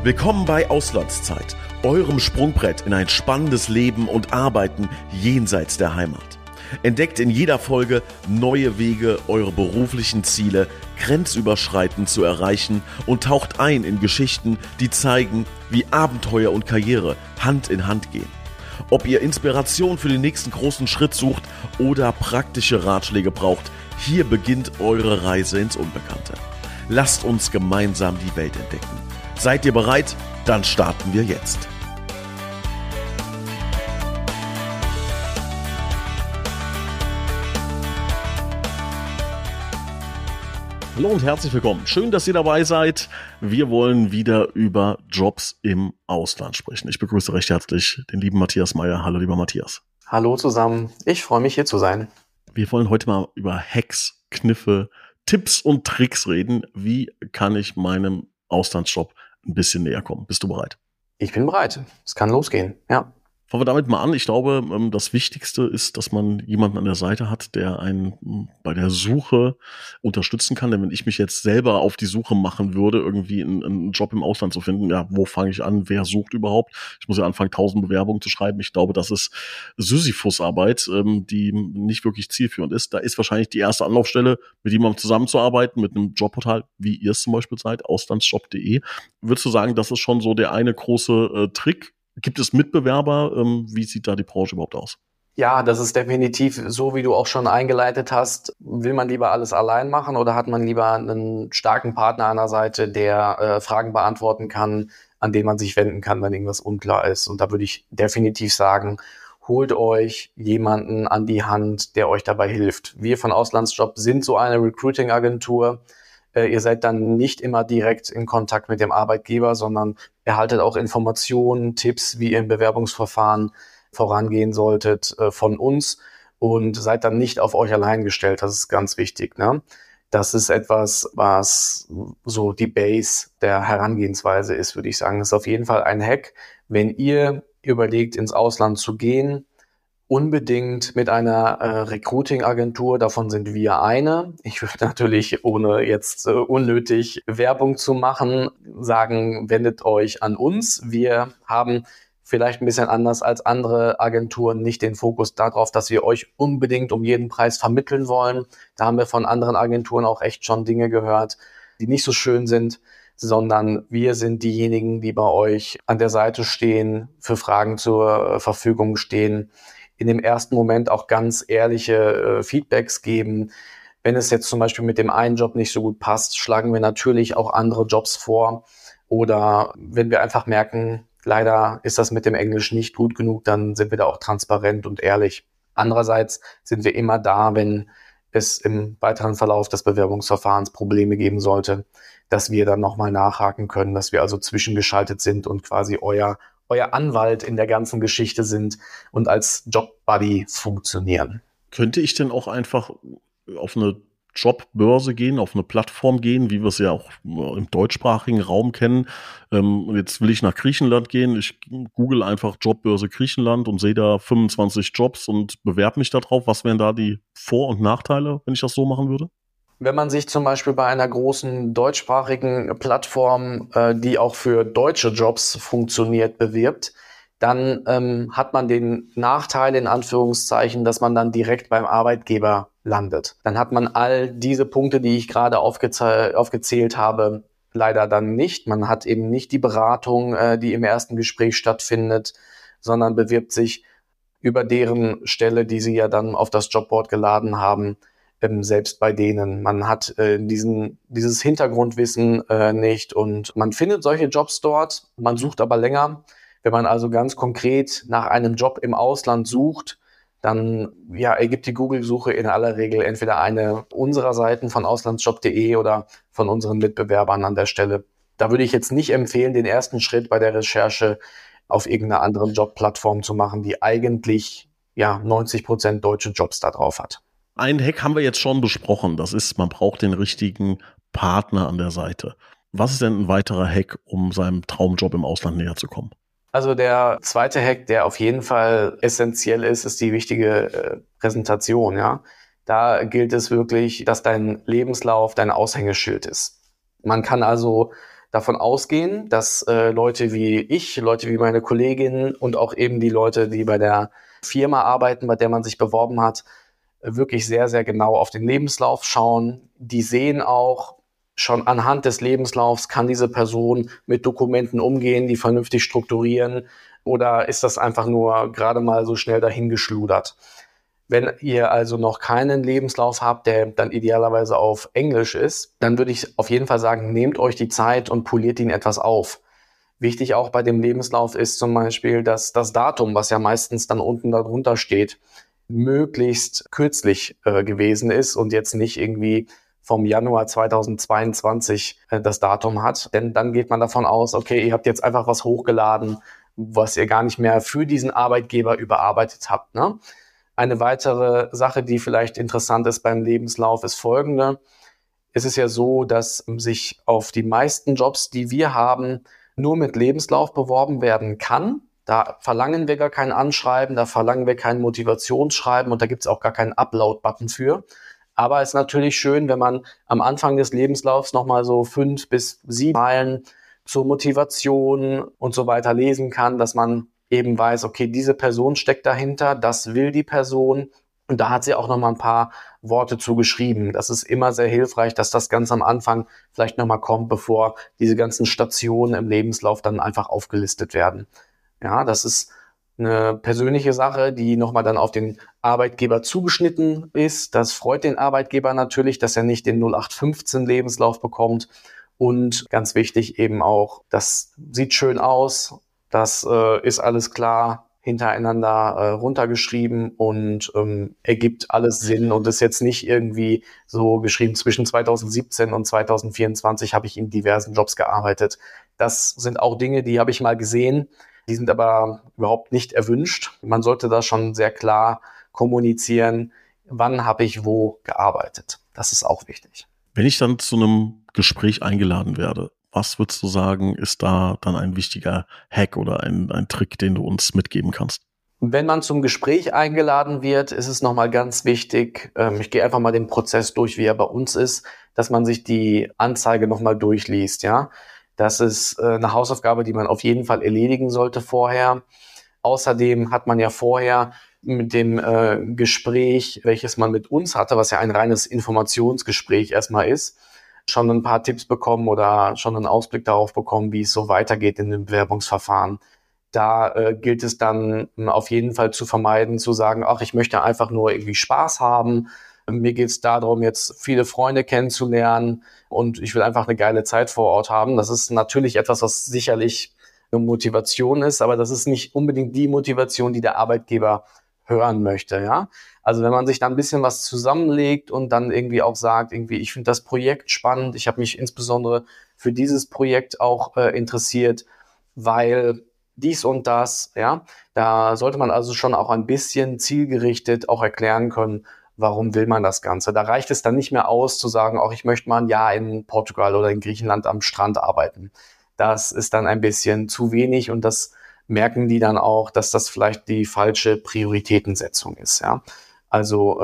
Willkommen bei Auslandszeit, eurem Sprungbrett in ein spannendes Leben und Arbeiten jenseits der Heimat. Entdeckt in jeder Folge neue Wege, eure beruflichen Ziele grenzüberschreitend zu erreichen und taucht ein in Geschichten, die zeigen, wie Abenteuer und Karriere Hand in Hand gehen. Ob ihr Inspiration für den nächsten großen Schritt sucht oder praktische Ratschläge braucht, hier beginnt eure Reise ins Unbekannte. Lasst uns gemeinsam die Welt entdecken. Seid ihr bereit? Dann starten wir jetzt. Hallo und herzlich willkommen. Schön, dass ihr dabei seid. Wir wollen wieder über Jobs im Ausland sprechen. Ich begrüße recht herzlich den lieben Matthias Meyer. Hallo, lieber Matthias. Hallo zusammen. Ich freue mich, hier zu sein. Wir wollen heute mal über Hacks, Kniffe, Tipps und Tricks reden. Wie kann ich meinem Auslandsjob ein bisschen näher kommen? Bist du bereit? Ich bin bereit. Es kann losgehen, ja. Fangen wir damit mal an. Ich glaube, das Wichtigste ist, dass man jemanden an der Seite hat, der einen bei der Suche unterstützen kann. Denn wenn ich mich jetzt selber auf die Suche machen würde, irgendwie einen Job im Ausland zu finden, ja, wo fange ich an? Wer sucht überhaupt? Ich muss ja anfangen, 1000 Bewerbungen zu schreiben. Ich glaube, das ist Sisyphus-Arbeit, die nicht wirklich zielführend ist. Da ist wahrscheinlich die erste Anlaufstelle, mit jemandem zusammenzuarbeiten, mit einem Jobportal, wie ihr es zum Beispiel seid, auslandsjob.de. Würdest du sagen, das ist schon so der eine große Trick? Gibt es Mitbewerber? Wie sieht da die Branche überhaupt aus? Ja, das ist definitiv so, wie du auch schon eingeleitet hast. Will man lieber alles allein machen oder hat man lieber einen starken Partner an der Seite, der Fragen beantworten kann, an den man sich wenden kann, wenn irgendwas unklar ist? Und da würde ich definitiv sagen, holt euch jemanden an die Hand, der euch dabei hilft. Wir von Auslandsjob sind so eine Recruiting-Agentur. Ihr seid dann nicht immer direkt in Kontakt mit dem Arbeitgeber, sondern erhaltet auch Informationen, Tipps, wie ihr im Bewerbungsverfahren vorangehen solltet von uns und seid dann nicht auf euch allein gestellt. Das ist ganz wichtig, ne? Das ist etwas, was so die Base der Herangehensweise ist, würde ich sagen. Das ist auf jeden Fall ein Hack, wenn ihr überlegt, ins Ausland zu gehen, unbedingt mit einer Recruiting-Agentur, davon sind wir eine. Ich würde natürlich, ohne jetzt unnötig Werbung zu machen, sagen, wendet euch an uns. Wir haben vielleicht ein bisschen anders als andere Agenturen nicht den Fokus darauf, dass wir euch unbedingt um jeden Preis vermitteln wollen. Da haben wir von anderen Agenturen auch echt schon Dinge gehört, die nicht so schön sind, sondern wir sind diejenigen, die bei euch an der Seite stehen, für Fragen zur Verfügung stehen, in dem ersten Moment auch ganz ehrliche Feedbacks geben. Wenn es jetzt zum Beispiel mit dem einen Job nicht so gut passt, schlagen wir natürlich auch andere Jobs vor. Oder wenn wir einfach merken, leider ist das mit dem Englisch nicht gut genug, dann sind wir da auch transparent und ehrlich. Andererseits sind wir immer da, wenn es im weiteren Verlauf des Bewerbungsverfahrens Probleme geben sollte, dass wir dann nochmal nachhaken können, dass wir also zwischengeschaltet sind und quasi euer Anwalt in der ganzen Geschichte sind und als Jobbuddy funktionieren. Könnte ich denn auch einfach auf eine Jobbörse gehen, auf eine Plattform gehen, wie wir es ja auch im deutschsprachigen Raum kennen? Jetzt will ich nach Griechenland gehen. Ich google einfach Jobbörse Griechenland und sehe da 25 Jobs und bewerbe mich da drauf. Was wären da die Vor- und Nachteile, wenn ich das so machen würde? Wenn man sich zum Beispiel bei einer großen deutschsprachigen Plattform, die auch für deutsche Jobs funktioniert, bewirbt, dann hat man den Nachteil in Anführungszeichen, dass man dann direkt beim Arbeitgeber landet. Dann hat man all diese Punkte, die ich gerade aufgezählt habe, leider dann nicht. Man hat eben nicht die Beratung, die im ersten Gespräch stattfindet, sondern bewirbt sich über deren Stelle, die sie ja dann auf das Jobboard geladen haben, selbst bei denen. Man hat dieses Hintergrundwissen nicht und man findet solche Jobs dort, man sucht aber länger. Wenn man also ganz konkret nach einem Job im Ausland sucht, dann ergibt die Google-Suche in aller Regel entweder eine unserer Seiten von auslandsjob.de oder von unseren Mitbewerbern an der Stelle. Da würde ich jetzt nicht empfehlen, den ersten Schritt bei der Recherche auf irgendeiner anderen Jobplattform zu machen, die eigentlich 90% deutsche Jobs da drauf hat. Ein Hack haben wir jetzt schon besprochen. Das ist, man braucht den richtigen Partner an der Seite. Was ist denn ein weiterer Hack, um seinem Traumjob im Ausland näher zu kommen? Also der zweite Hack, der auf jeden Fall essentiell ist die wichtige Präsentation. Ja, da gilt es wirklich, dass dein Lebenslauf dein Aushängeschild ist. Man kann also davon ausgehen, dass Leute wie ich, Leute wie meine Kolleginnen und auch eben die Leute, die bei der Firma arbeiten, bei der man sich beworben hat, wirklich sehr, sehr genau auf den Lebenslauf schauen. Die sehen auch schon anhand des Lebenslaufs, kann diese Person mit Dokumenten umgehen, die vernünftig strukturieren, oder ist das einfach nur gerade mal so schnell dahingeschludert? Wenn ihr also noch keinen Lebenslauf habt, der dann idealerweise auf Englisch ist, dann würde ich auf jeden Fall sagen, nehmt euch die Zeit und poliert ihn etwas auf. Wichtig auch bei dem Lebenslauf ist zum Beispiel, dass das Datum, was ja meistens dann unten darunter steht, möglichst kürzlich gewesen ist und jetzt nicht irgendwie vom Januar 2022 das Datum hat. Denn dann geht man davon aus, okay, ihr habt jetzt einfach was hochgeladen, was ihr gar nicht mehr für diesen Arbeitgeber überarbeitet habt, ne? Eine weitere Sache, die vielleicht interessant ist beim Lebenslauf, ist folgende. Es ist ja so, dass sich auf die meisten Jobs, die wir haben, nur mit Lebenslauf beworben werden kann. Da verlangen wir gar kein Anschreiben, da verlangen wir kein Motivationsschreiben und da gibt es auch gar keinen Upload-Button für. Aber es ist natürlich schön, wenn man am Anfang des Lebenslaufs nochmal so 5 bis 7 Zeilen zur Motivation und so weiter lesen kann, dass man eben weiß, okay, diese Person steckt dahinter, das will die Person. Und da hat sie auch nochmal ein paar Worte zugeschrieben. Das ist immer sehr hilfreich, dass das ganz am Anfang vielleicht nochmal kommt, bevor diese ganzen Stationen im Lebenslauf dann einfach aufgelistet werden. Ja, das ist eine persönliche Sache, die nochmal dann auf den Arbeitgeber zugeschnitten ist. Das freut den Arbeitgeber natürlich, dass er nicht den 0815 Lebenslauf bekommt. Und ganz wichtig eben auch, das sieht schön aus, das ist alles klar hintereinander runtergeschrieben und ergibt alles Sinn und ist jetzt nicht irgendwie so geschrieben, zwischen 2017 und 2024 habe ich in diversen Jobs gearbeitet. Das sind auch Dinge, die habe ich mal gesehen, die sind aber überhaupt nicht erwünscht. Man sollte da schon sehr klar kommunizieren, wann habe ich wo gearbeitet. Das ist auch wichtig. Wenn ich dann zu einem Gespräch eingeladen werde, was würdest du sagen, ist da dann ein wichtiger Hack oder ein Trick, den du uns mitgeben kannst? Wenn man zum Gespräch eingeladen wird, ist es nochmal ganz wichtig, ich gehe einfach mal den Prozess durch, wie er bei uns ist, dass man sich die Anzeige nochmal durchliest. Ja, das ist eine Hausaufgabe, die man auf jeden Fall erledigen sollte vorher. Außerdem hat man ja vorher mit dem Gespräch, welches man mit uns hatte, was ja ein reines Informationsgespräch erstmal ist, schon ein paar Tipps bekommen oder schon einen Ausblick darauf bekommen, wie es so weitergeht in dem Bewerbungsverfahren. Da gilt es dann auf jeden Fall zu vermeiden, zu sagen, ach, ich möchte einfach nur irgendwie Spaß haben. Mir geht es darum, jetzt viele Freunde kennenzulernen und ich will einfach eine geile Zeit vor Ort haben. Das ist natürlich etwas, was sicherlich eine Motivation ist, aber das ist nicht unbedingt die Motivation, die der Arbeitgeber hören möchte, ja. Also wenn man sich da ein bisschen was zusammenlegt und dann irgendwie auch sagt, irgendwie, ich finde das Projekt spannend, ich habe mich insbesondere für dieses Projekt auch interessiert, weil dies und das, ja, da sollte man also schon auch ein bisschen zielgerichtet auch erklären können, warum will man das Ganze. Da reicht es dann nicht mehr aus zu sagen, auch ich möchte mal ein Jahr in Portugal oder in Griechenland am Strand arbeiten. Das ist dann ein bisschen zu wenig und das merken die dann auch, dass das vielleicht die falsche Prioritätensetzung ist, ja. Also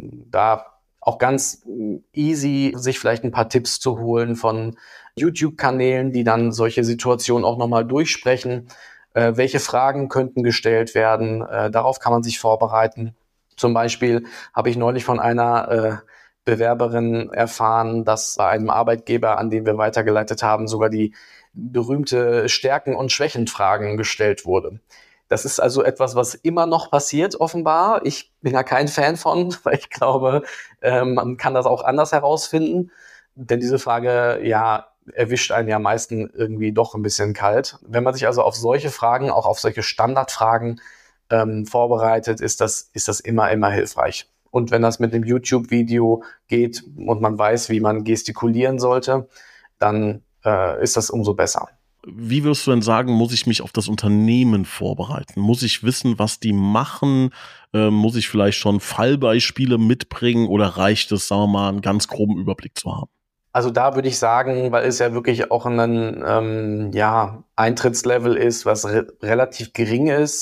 da auch ganz easy, sich vielleicht ein paar Tipps zu holen von YouTube-Kanälen, die dann solche Situationen auch nochmal durchsprechen. Welche Fragen könnten gestellt werden? Darauf kann man sich vorbereiten. Zum Beispiel habe ich neulich von einer Bewerberin erfahren, dass bei einem Arbeitgeber, an den wir weitergeleitet haben, sogar die berühmte Stärken- und Schwächenfragen gestellt wurde. Das ist also etwas, was immer noch passiert, offenbar. Ich bin ja kein Fan von, weil ich glaube, man kann das auch anders herausfinden. Denn diese Frage, ja, erwischt einen ja meistens irgendwie doch ein bisschen kalt. Wenn man sich also auf solche Fragen, auch auf solche Standardfragen vorbereitet, ist das immer hilfreich. Und wenn das mit dem YouTube-Video geht und man weiß, wie man gestikulieren sollte, dann ist das umso besser. Wie würdest du denn sagen, muss ich mich auf das Unternehmen vorbereiten? Muss ich wissen, was die machen? Muss ich vielleicht schon Fallbeispiele mitbringen oder reicht es, sagen wir mal, einen ganz groben Überblick zu haben? Also da würde ich sagen, weil es ja wirklich auch ein Eintrittslevel ist, was relativ gering ist,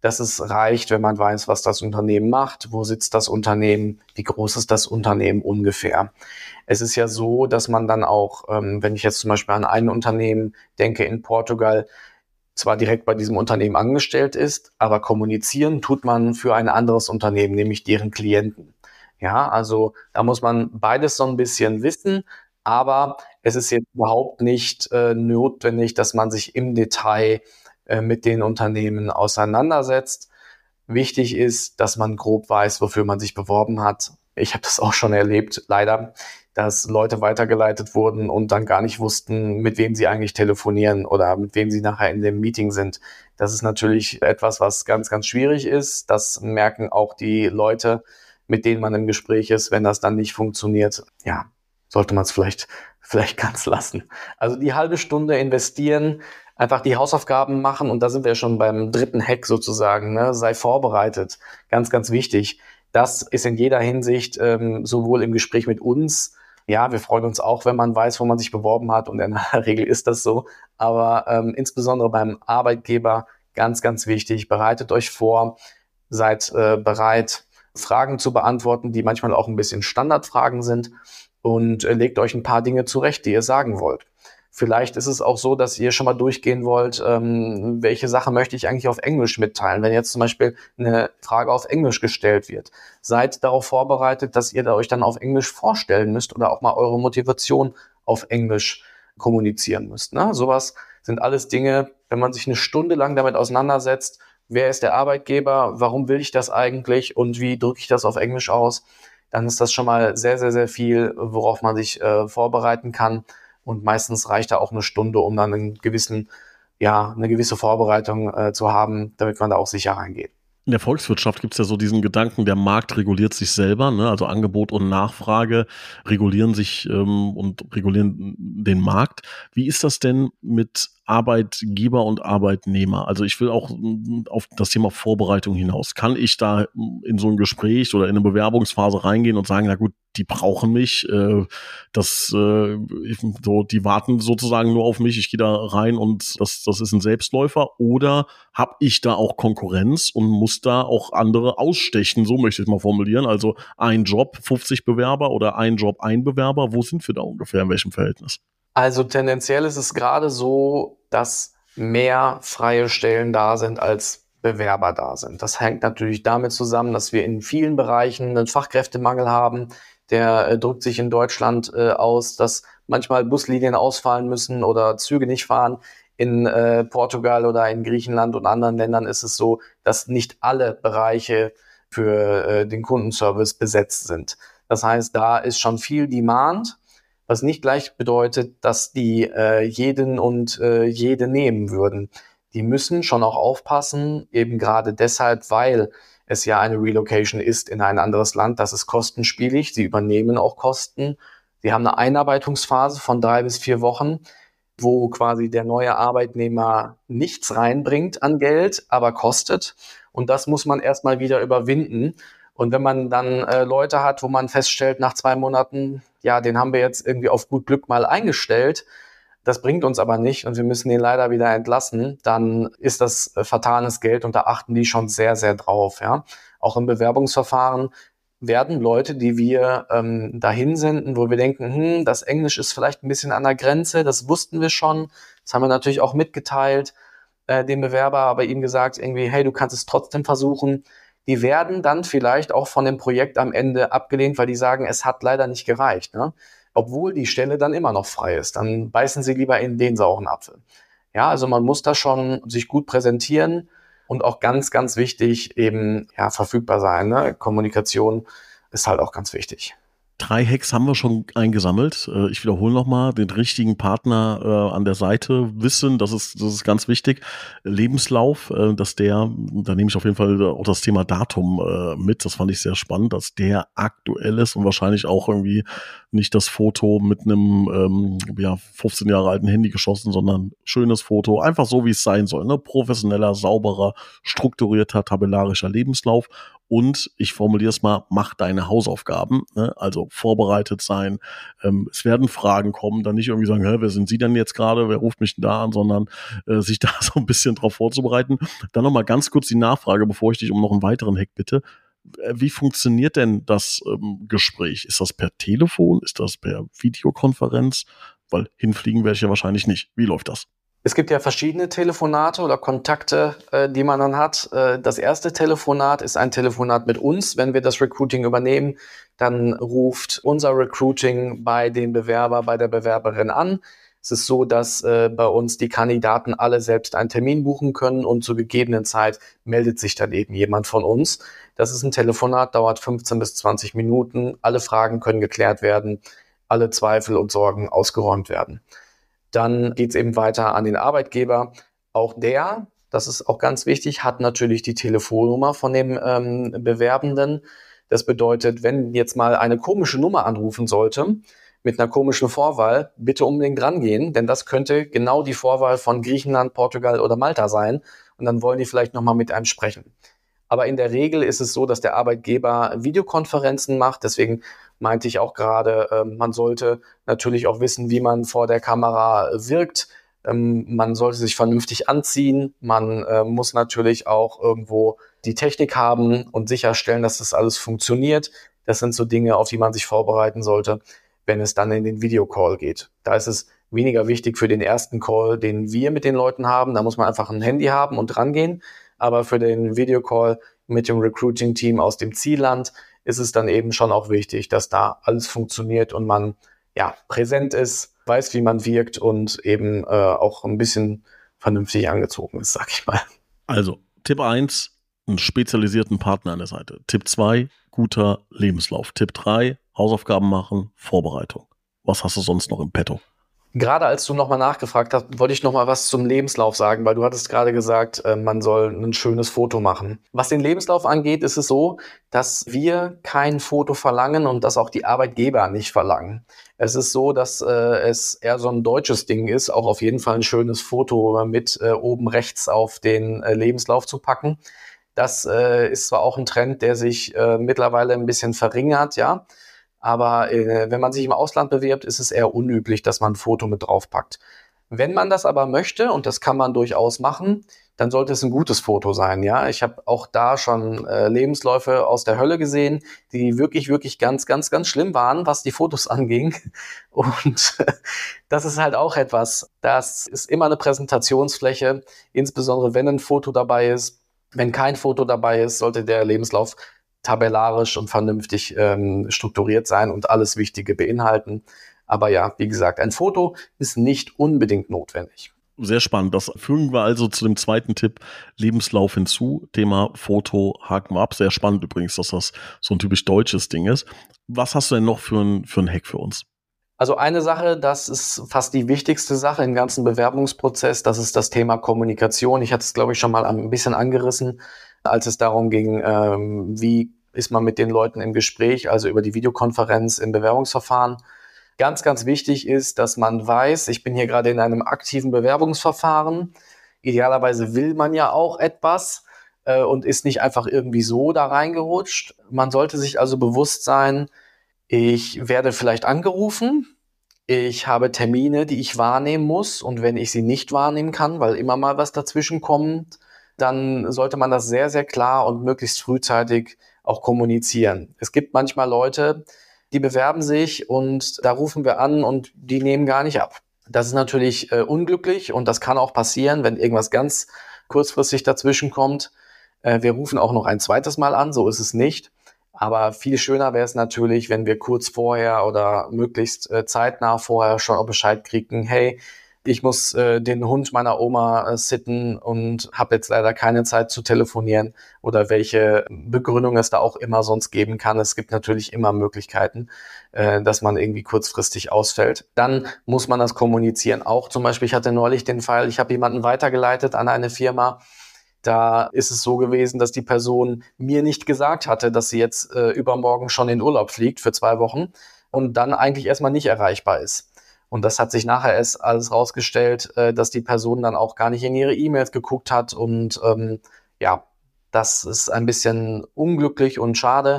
dass es reicht, wenn man weiß, was das Unternehmen macht, wo sitzt das Unternehmen, wie groß ist das Unternehmen ungefähr. Es ist ja so, dass man dann auch, wenn ich jetzt zum Beispiel an ein Unternehmen denke in Portugal, zwar direkt bei diesem Unternehmen angestellt ist, aber kommunizieren tut man für ein anderes Unternehmen, nämlich deren Klienten. Ja, also da muss man beides so ein bisschen wissen, aber es ist jetzt überhaupt nicht notwendig, dass man sich im Detail mit den Unternehmen auseinandersetzt. Wichtig ist, dass man grob weiß, wofür man sich beworben hat. Ich habe das auch schon erlebt, leider, dass Leute weitergeleitet wurden und dann gar nicht wussten, mit wem sie eigentlich telefonieren oder mit wem sie nachher in dem Meeting sind. Das ist natürlich etwas, was ganz, ganz schwierig ist. Das merken auch die Leute, mit denen man im Gespräch ist. Wenn das dann nicht funktioniert, ja, sollte man es vielleicht ganz lassen. Also die halbe Stunde investieren, einfach die Hausaufgaben machen, und da sind wir schon beim dritten Hack sozusagen, ne? Sei vorbereitet. Ganz, ganz wichtig. Das ist in jeder Hinsicht, sowohl im Gespräch mit uns, ja, wir freuen uns auch, wenn man weiß, wo man sich beworben hat, und in der Regel ist das so, aber insbesondere beim Arbeitgeber ganz, ganz wichtig, bereitet euch vor, seid bereit, Fragen zu beantworten, die manchmal auch ein bisschen Standardfragen sind, und legt euch ein paar Dinge zurecht, die ihr sagen wollt. Vielleicht ist es auch so, dass ihr schon mal durchgehen wollt, welche Sache möchte ich eigentlich auf Englisch mitteilen. Wenn jetzt zum Beispiel eine Frage auf Englisch gestellt wird, seid darauf vorbereitet, dass ihr euch dann auf Englisch vorstellen müsst oder auch mal eure Motivation auf Englisch kommunizieren müsst. Ne? Sowas sind alles Dinge, wenn man sich eine Stunde lang damit auseinandersetzt, wer ist der Arbeitgeber, warum will ich das eigentlich und wie drücke ich das auf Englisch aus, dann ist das schon mal sehr, sehr, sehr viel, worauf man sich vorbereiten kann. Und meistens reicht da auch eine Stunde, um dann eine gewisse Vorbereitung zu haben, damit man da auch sicher reingeht. In der Volkswirtschaft gibt es ja so diesen Gedanken, der Markt reguliert sich selber, ne? Also Angebot und Nachfrage regulieren sich und regulieren den Markt. Wie ist das denn mit Arbeitgeber und Arbeitnehmer? Also ich will auch auf das Thema Vorbereitung hinaus. Kann ich da in so ein Gespräch oder in eine Bewerbungsphase reingehen und sagen, na gut, die brauchen mich, die warten sozusagen nur auf mich, ich gehe da rein und das ist ein Selbstläufer, oder habe ich da auch Konkurrenz und muss da auch andere ausstechen, so möchte ich es mal formulieren, also ein Job, 50 Bewerber oder ein Job, ein Bewerber, wo sind wir da ungefähr, in welchem Verhältnis? Also tendenziell ist es gerade so, dass mehr freie Stellen da sind als Bewerber da sind. Das hängt natürlich damit zusammen, dass wir in vielen Bereichen einen Fachkräftemangel haben. Der drückt sich in Deutschland aus, dass manchmal Buslinien ausfallen müssen oder Züge nicht fahren. In Portugal oder in Griechenland und anderen Ländern ist es so, dass nicht alle Bereiche für den Kundenservice besetzt sind. Das heißt, da ist schon viel Demand, was nicht gleich bedeutet, dass die jeden und jede nehmen würden. Die müssen schon auch aufpassen, eben gerade deshalb, weil es ja eine Relocation ist in ein anderes Land. Das ist kostenspielig. Sie übernehmen auch Kosten. Sie haben eine Einarbeitungsphase von 3 bis 4 Wochen, wo quasi der neue Arbeitnehmer nichts reinbringt an Geld, aber kostet. Und das muss man erstmal wieder überwinden. Und wenn man dann Leute hat, wo man feststellt, nach 2 Monaten, ja, den haben wir jetzt irgendwie auf gut Glück mal eingestellt, das bringt uns aber nicht und wir müssen den leider wieder entlassen, dann ist das vertanes Geld, und da achten die schon sehr, sehr drauf. Ja. Auch im Bewerbungsverfahren werden Leute, die wir dahin senden, wo wir denken, das Englisch ist vielleicht ein bisschen an der Grenze, das wussten wir schon, das haben wir natürlich auch mitgeteilt, dem Bewerber, aber ihm gesagt, irgendwie, hey, du kannst es trotzdem versuchen. Die werden dann vielleicht auch von dem Projekt am Ende abgelehnt, weil die sagen, es hat leider nicht gereicht, ne? Obwohl die Stelle dann immer noch frei ist. Dann beißen sie lieber in den sauren Apfel. Ja, also man muss da schon sich gut präsentieren und auch ganz, ganz wichtig eben verfügbar sein. Ne? Kommunikation ist halt auch ganz wichtig. 3 Hacks haben wir schon eingesammelt. Ich wiederhole nochmal, den richtigen Partner an der Seite wissen, das ist ganz wichtig. Lebenslauf, da nehme ich auf jeden Fall auch das Thema Datum mit, das fand ich sehr spannend, dass der aktuell ist und wahrscheinlich auch irgendwie nicht das Foto mit einem 15 Jahre alten Handy geschossen, sondern schönes Foto, einfach so, wie es sein soll. Ne? Professioneller, sauberer, strukturierter, tabellarischer Lebenslauf. und ich formuliere es mal, mach deine Hausaufgaben, ne? Also vorbereitet sein. Es werden Fragen kommen, dann nicht irgendwie sagen, wer sind Sie denn jetzt gerade, wer ruft mich denn da an, sondern sich da so ein bisschen drauf vorzubereiten. Dann nochmal ganz kurz die Nachfrage, bevor ich dich um noch einen weiteren Hack bitte. Wie funktioniert denn das Gespräch? Ist das per Telefon? Ist das per Videokonferenz? Weil hinfliegen werde ich ja wahrscheinlich nicht. Wie läuft das? Es gibt ja verschiedene Telefonate oder Kontakte, die man dann hat. Das erste Telefonat ist ein Telefonat mit uns. Wenn wir das Recruiting übernehmen, dann ruft unser Recruiting bei den Bewerber, bei der Bewerberin an. Es ist so, dass bei uns die Kandidaten alle selbst einen Termin buchen können und zur gegebenen Zeit meldet sich dann eben jemand von uns. Das ist ein Telefonat, dauert 15 bis 20 Minuten. Alle Fragen können geklärt werden, alle Zweifel und Sorgen ausgeräumt werden. Dann geht es eben weiter an den Arbeitgeber. Auch der, das ist auch ganz wichtig, hat natürlich die Telefonnummer von dem Bewerbenden. Das bedeutet, wenn jetzt mal eine komische Nummer anrufen sollte, mit einer komischen Vorwahl, bitte unbedingt rangehen, denn das könnte genau die Vorwahl von Griechenland, Portugal oder Malta sein. Und dann wollen die vielleicht nochmal mit einem sprechen. Aber in der Regel ist es so, dass der Arbeitgeber Videokonferenzen macht. Deswegen meinte ich auch gerade, man sollte natürlich auch wissen, wie man vor der Kamera wirkt. Man sollte sich vernünftig anziehen. Man muss natürlich auch irgendwo die Technik haben und sicherstellen, dass das alles funktioniert. Das sind so Dinge, auf die man sich vorbereiten sollte, wenn es dann in den Videocall geht. Da ist es weniger wichtig für den ersten Call, den wir mit den Leuten haben. Da muss man einfach ein Handy haben und rangehen. Aber für den Videocall mit dem Recruiting-Team aus dem Zielland ist es dann eben schon auch wichtig, dass da alles funktioniert und man präsent ist, weiß, wie man wirkt und eben auch ein bisschen vernünftig angezogen ist, sag ich mal. Also, Tipp 1, einen spezialisierten Partner an der Seite. Tipp 2, guter Lebenslauf. Tipp 3, Hausaufgaben machen, Vorbereitung. Was hast du sonst noch im Petto? Gerade als du nochmal nachgefragt hast, wollte ich nochmal was zum Lebenslauf sagen, weil du hattest gerade gesagt, man soll ein schönes Foto machen. Was den Lebenslauf angeht, ist es so, dass wir kein Foto verlangen und das auch die Arbeitgeber nicht verlangen. Es ist so, dass es eher so ein deutsches Ding ist, auch auf jeden Fall ein schönes Foto mit oben rechts auf den Lebenslauf zu packen. Das ist zwar auch ein Trend, der sich mittlerweile ein bisschen verringert, ja. Aber wenn man sich im Ausland bewirbt, ist es eher unüblich, dass man ein Foto mit draufpackt. Wenn man das aber möchte, und das kann man durchaus machen, dann sollte es ein gutes Foto sein. Ja, ich habe auch da schon Lebensläufe aus der Hölle gesehen, die wirklich, wirklich ganz, ganz, ganz schlimm waren, was die Fotos anging. Und das ist halt auch etwas, das ist immer eine Präsentationsfläche, insbesondere wenn ein Foto dabei ist. Wenn kein Foto dabei ist, sollte der Lebenslauf tabellarisch und vernünftig strukturiert sein und alles Wichtige beinhalten. Aber ja, wie gesagt, ein Foto ist nicht unbedingt notwendig. Sehr spannend. Das fügen wir also zu dem zweiten Tipp, Lebenslauf hinzu. Thema Foto haken wir ab. Sehr spannend übrigens, dass das so ein typisch deutsches Ding ist. Was hast du denn noch für ein Hack für uns? Also eine Sache, das ist fast die wichtigste Sache im ganzen Bewerbungsprozess, das ist das Thema Kommunikation. Ich hatte es, glaube ich, schon mal ein bisschen angerissen, als es darum ging, wie ist man mit den Leuten im Gespräch, also über die Videokonferenz im Bewerbungsverfahren. Ganz, ganz wichtig ist, dass man weiß, ich bin hier gerade in einem aktiven Bewerbungsverfahren. Idealerweise will man ja auch etwas und ist nicht einfach irgendwie so da reingerutscht. Man sollte sich also bewusst sein, ich werde vielleicht angerufen, ich habe Termine, die ich wahrnehmen muss und wenn ich sie nicht wahrnehmen kann, weil immer mal was dazwischen kommt, dann sollte man das sehr, sehr klar und möglichst frühzeitig auch kommunizieren. Es gibt manchmal Leute, die bewerben sich und da rufen wir an und die nehmen gar nicht ab. Das ist natürlich unglücklich und das kann auch passieren, wenn irgendwas ganz kurzfristig dazwischen kommt. Wir rufen auch noch ein zweites Mal an, so ist es nicht. Aber viel schöner wäre es natürlich, wenn wir kurz vorher oder möglichst zeitnah vorher schon auch Bescheid kriegen, hey, ich muss den Hund meiner Oma sitten und habe jetzt leider keine Zeit zu telefonieren oder welche Begründung es da auch immer sonst geben kann. Es gibt natürlich immer Möglichkeiten, dass man irgendwie kurzfristig ausfällt. Dann muss man das kommunizieren. Auch zum Beispiel, ich hatte neulich den Fall, ich habe jemanden weitergeleitet an eine Firma. Da ist es so gewesen, dass die Person mir nicht gesagt hatte, dass sie jetzt übermorgen schon in Urlaub fliegt für 2 Wochen und dann eigentlich erstmal nicht erreichbar ist. Und das hat sich nachher erst alles rausgestellt, dass die Person dann auch gar nicht in ihre E-Mails geguckt hat und Das ist ein bisschen unglücklich und schade,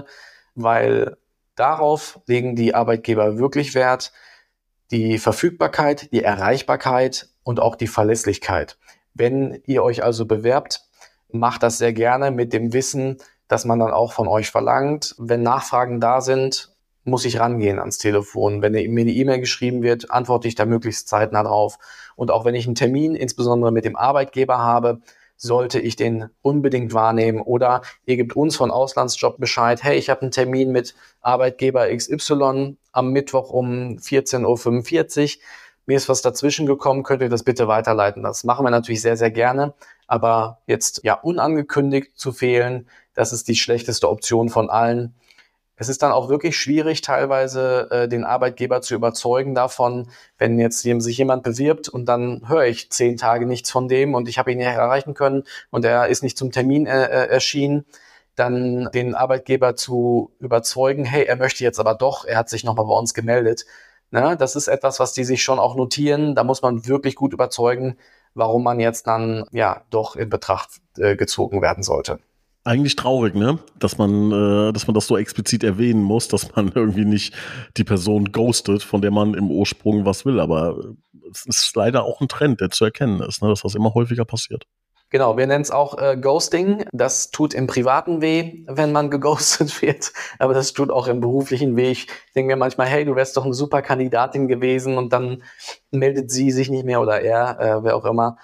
weil darauf legen die Arbeitgeber wirklich Wert. Die Verfügbarkeit, die Erreichbarkeit und auch die Verlässlichkeit. Wenn ihr euch also bewerbt, macht das sehr gerne mit dem Wissen, dass man dann auch von euch verlangt. Wenn Nachfragen da sind, muss ich rangehen ans Telefon. Wenn mir eine E-Mail geschrieben wird, antworte ich da möglichst zeitnah drauf. Und auch wenn ich einen Termin, insbesondere mit dem Arbeitgeber habe, sollte ich den unbedingt wahrnehmen. Oder ihr gebt uns von Auslandsjob Bescheid, hey, ich habe einen Termin mit Arbeitgeber XY am Mittwoch um 14:45 Uhr. Mir ist was dazwischen gekommen, könnt ihr das bitte weiterleiten. Das machen wir natürlich sehr, sehr gerne. Aber jetzt ja unangekündigt zu fehlen, das ist die schlechteste Option von allen. Es ist dann auch wirklich schwierig, teilweise den Arbeitgeber zu überzeugen davon, wenn jetzt sich jemand bewirbt und dann höre ich 10 Tage nichts von dem und ich habe ihn nicht erreichen können und er ist nicht zum Termin erschienen, dann den Arbeitgeber zu überzeugen, hey, er möchte jetzt aber doch, er hat sich nochmal bei uns gemeldet. Na, das ist etwas, was die sich schon auch notieren. Da muss man wirklich gut überzeugen, warum man jetzt dann ja doch in Betracht gezogen werden sollte. Eigentlich traurig, ne? Dass man das so explizit erwähnen muss, dass man irgendwie nicht die Person ghostet, von der man im Ursprung was will. Aber es ist leider auch ein Trend, der zu erkennen ist, ne? Dass das immer häufiger passiert. Genau, wir nennen es auch Ghosting. Das tut im Privaten weh, wenn man geghostet wird, aber das tut auch im beruflichen weh. Ich denke mir manchmal, hey, du wärst doch eine super Kandidatin gewesen und dann meldet sie sich nicht mehr oder er, wer auch immer.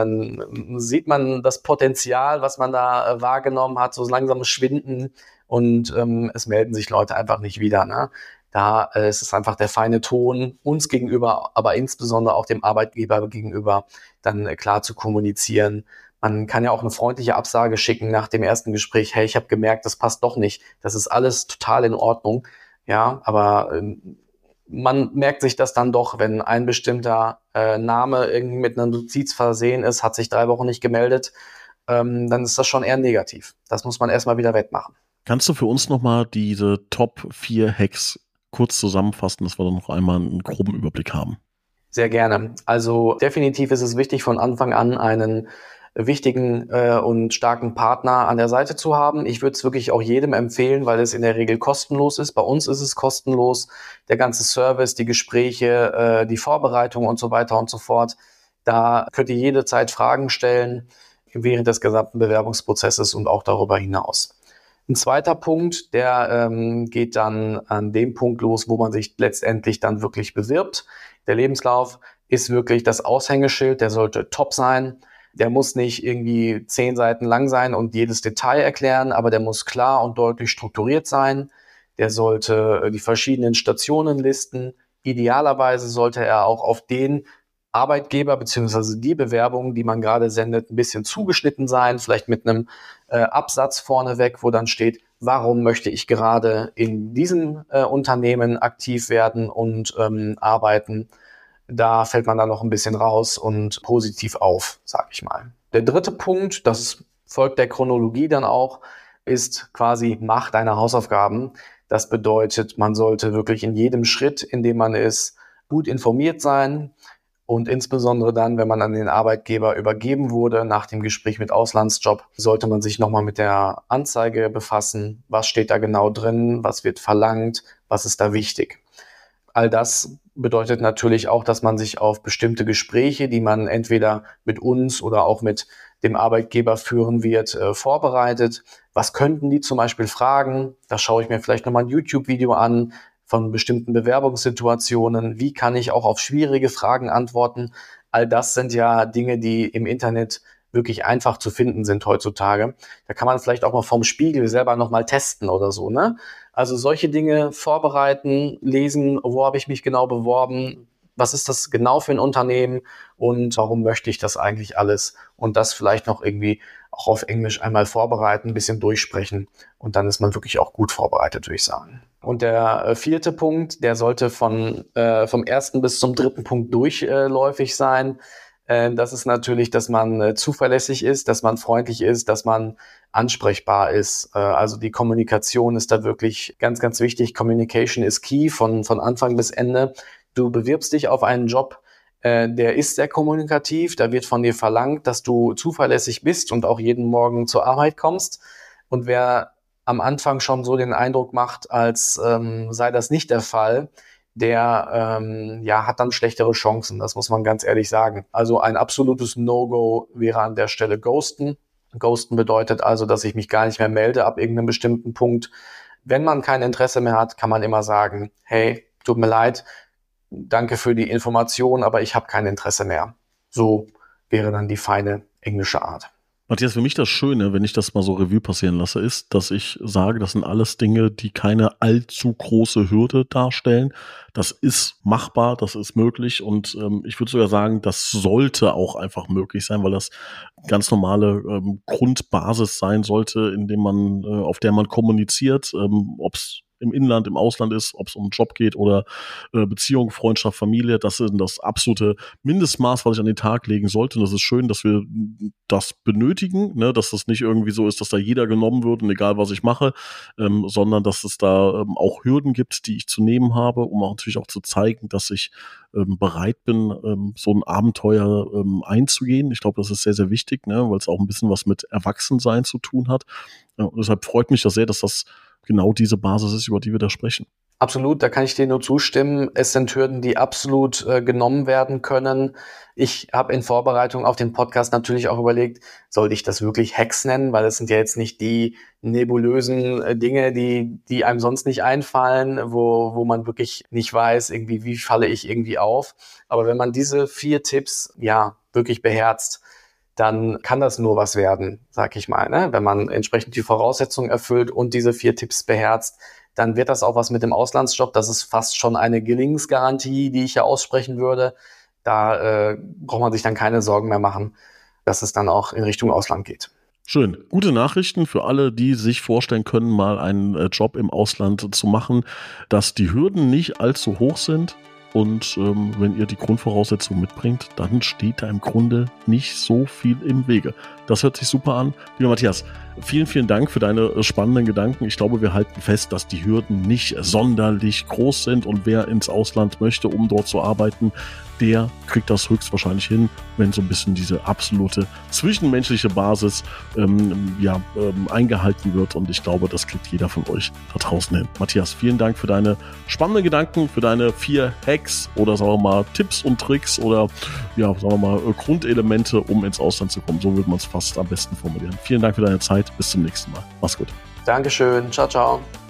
Dann sieht man das Potenzial, was man da wahrgenommen hat, so langsam schwinden und es melden sich Leute einfach nicht wieder. Ne? Da ist es einfach der feine Ton uns gegenüber, aber insbesondere auch dem Arbeitgeber gegenüber, dann klar zu kommunizieren. Man kann ja auch eine freundliche Absage schicken nach dem ersten Gespräch. Hey, ich habe gemerkt, das passt doch nicht. Das ist alles total in Ordnung. Ja, aber man merkt sich das dann doch, wenn ein bestimmter Name irgendwie mit einer Notiz versehen ist, hat sich 3 Wochen nicht gemeldet, dann ist das schon eher negativ. Das muss man erstmal wieder wettmachen. Kannst du für uns nochmal diese Top 4 Hacks kurz zusammenfassen, dass wir dann noch einmal einen groben Überblick haben? Sehr gerne. Also definitiv ist es wichtig, von Anfang an einen wichtigen und starken Partner an der Seite zu haben. Ich würde es wirklich auch jedem empfehlen, weil es in der Regel kostenlos ist. Bei uns ist es kostenlos. Der ganze Service, die Gespräche, die Vorbereitung und so weiter und so fort. Da könnt ihr jederzeit Fragen stellen während des gesamten Bewerbungsprozesses und auch darüber hinaus. Ein zweiter Punkt, der geht dann an dem Punkt los, wo man sich letztendlich dann wirklich bewirbt. Der Lebenslauf ist wirklich das Aushängeschild, der sollte top sein. Der muss nicht irgendwie 10 Seiten lang sein und jedes Detail erklären, aber der muss klar und deutlich strukturiert sein. Der sollte die verschiedenen Stationen listen. Idealerweise sollte er auch auf den Arbeitgeber bzw. die Bewerbung, die man gerade sendet, ein bisschen zugeschnitten sein, vielleicht mit einem Absatz vorneweg, wo dann steht, warum möchte ich gerade in diesem Unternehmen aktiv werden und arbeiten. Da fällt man dann noch ein bisschen raus und positiv auf, sag ich mal. Der dritte Punkt, das folgt der Chronologie dann auch, ist quasi, mach deine Hausaufgaben. Das bedeutet, man sollte wirklich in jedem Schritt, in dem man ist, gut informiert sein. Und insbesondere dann, wenn man an den Arbeitgeber übergeben wurde, nach dem Gespräch mit Auslandsjob, sollte man sich nochmal mit der Anzeige befassen. Was steht da genau drin? Was wird verlangt? Was ist da wichtig? All das bedeutet natürlich auch, dass man sich auf bestimmte Gespräche, die man entweder mit uns oder auch mit dem Arbeitgeber führen wird, vorbereitet. Was könnten die zum Beispiel fragen? Da schaue ich mir vielleicht nochmal ein YouTube-Video an von bestimmten Bewerbungssituationen. Wie kann ich auch auf schwierige Fragen antworten? All das sind ja Dinge, die im Internet wirklich einfach zu finden sind heutzutage. Da kann man vielleicht auch mal vom Spiegel selber nochmal testen oder so, ne? Also solche Dinge vorbereiten, lesen, wo habe ich mich genau beworben, was ist das genau für ein Unternehmen und warum möchte ich das eigentlich alles und das vielleicht noch irgendwie auch auf Englisch einmal vorbereiten, ein bisschen durchsprechen und dann ist man wirklich auch gut vorbereitet, würde ich sagen. Und der vierte Punkt, der sollte vom ersten bis zum dritten Punkt durchläufig sein. Das ist natürlich, dass man zuverlässig ist, dass man freundlich ist, dass man ansprechbar ist. Also die Kommunikation ist da wirklich ganz, ganz wichtig. Communication is key von Anfang bis Ende. Du bewirbst dich auf einen Job, der ist sehr kommunikativ, da wird von dir verlangt, dass du zuverlässig bist und auch jeden Morgen zur Arbeit kommst. Und wer am Anfang schon so den Eindruck macht, als sei das nicht der Fall, der hat dann schlechtere Chancen, das muss man ganz ehrlich sagen. Also ein absolutes No-Go wäre an der Stelle Ghosten. Ghosten bedeutet also, dass ich mich gar nicht mehr melde ab irgendeinem bestimmten Punkt. Wenn man kein Interesse mehr hat, kann man immer sagen, hey, tut mir leid, danke für die Information, aber ich habe kein Interesse mehr. So wäre dann die feine englische Art. Matthias, für mich das Schöne, wenn ich das mal so Revue passieren lasse, ist, dass ich sage, das sind alles Dinge, die keine allzu große Hürde darstellen. Das ist machbar, das ist möglich und ich würde sogar sagen, das sollte auch einfach möglich sein, weil das ganz normale Grundbasis sein sollte, indem man, auf der man kommuniziert, ob es im Inland, im Ausland ist, ob es um einen Job geht oder Beziehung, Freundschaft, Familie. Das ist das absolute Mindestmaß, was ich an den Tag legen sollte. Und das ist schön, dass wir das benötigen, ne? Dass das nicht irgendwie so ist, dass da jeder genommen wird und egal, was ich mache, sondern dass es da auch Hürden gibt, die ich zu nehmen habe, um auch natürlich auch zu zeigen, dass ich bereit bin, so ein Abenteuer einzugehen. Ich glaube, das ist sehr, sehr wichtig, ne? Weil es auch ein bisschen was mit Erwachsensein zu tun hat. Und deshalb freut mich das sehr, dass das genau diese Basis ist, über die wir da sprechen. Absolut, da kann ich dir nur zustimmen. Es sind Hürden, die absolut genommen werden können. Ich habe in Vorbereitung auf den Podcast natürlich auch überlegt, sollte ich das wirklich Hacks nennen, weil es sind ja jetzt nicht die nebulösen Dinge, die einem sonst nicht einfallen, wo man wirklich nicht weiß, irgendwie wie falle ich irgendwie auf. Aber wenn man diese 4 Tipps wirklich beherzt, dann kann das nur was werden, sag ich mal. Ne? Wenn man entsprechend die Voraussetzungen erfüllt und diese 4 Tipps beherzt, dann wird das auch was mit dem Auslandsjob. Das ist fast schon eine Gelingensgarantie, die ich ja aussprechen würde. Da braucht man sich dann keine Sorgen mehr machen, dass es dann auch in Richtung Ausland geht. Schön. Gute Nachrichten für alle, die sich vorstellen können, mal einen Job im Ausland zu machen, dass die Hürden nicht allzu hoch sind. Und wenn ihr die Grundvoraussetzungen mitbringt, dann steht da im Grunde nicht so viel im Wege. Das hört sich super an. Lieber Matthias, vielen, vielen Dank für deine spannenden Gedanken. Ich glaube, wir halten fest, dass die Hürden nicht sonderlich groß sind. Und wer ins Ausland möchte, um dort zu arbeiten, der kriegt das höchstwahrscheinlich hin, wenn so ein bisschen diese absolute zwischenmenschliche Basis eingehalten wird. Und ich glaube, das kriegt jeder von euch da draußen hin. Matthias, vielen Dank für deine spannenden Gedanken, für deine 4 Hacks oder sagen wir mal Tipps und Tricks oder sagen wir mal Grundelemente, um ins Ausland zu kommen. So würde man es fast am besten formulieren. Vielen Dank für deine Zeit. Bis zum nächsten Mal. Mach's gut. Dankeschön. Ciao, ciao.